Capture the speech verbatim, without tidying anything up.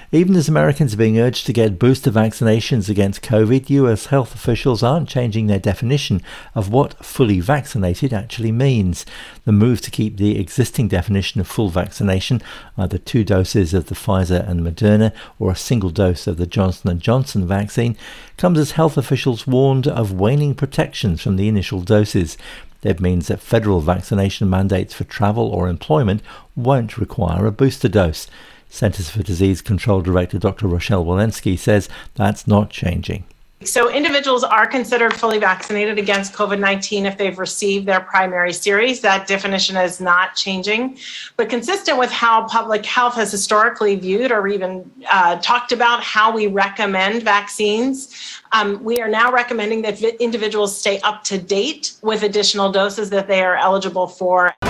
Even as Americans are being urged to get booster vaccinations against COVID, U S health officials aren't changing their definition of what fully vaccinated actually means. The move to keep the existing definition of full vaccination, either two doses of the Pfizer and Moderna or a single dose of the Johnson and Johnson vaccine, comes as health officials warned of waning protections from the initial doses. It means that federal vaccination mandates for travel or employment won't require a booster dose. Centers for Disease Control Director Doctor Rochelle Walensky says that's not changing. So individuals are considered fully vaccinated against COVID nineteen if they've received their primary series. That definition is not changing. But consistent with how public health has historically viewed or even uh, talked about how we recommend vaccines, um, we are now recommending that individuals stay up to date with additional doses that they are eligible for.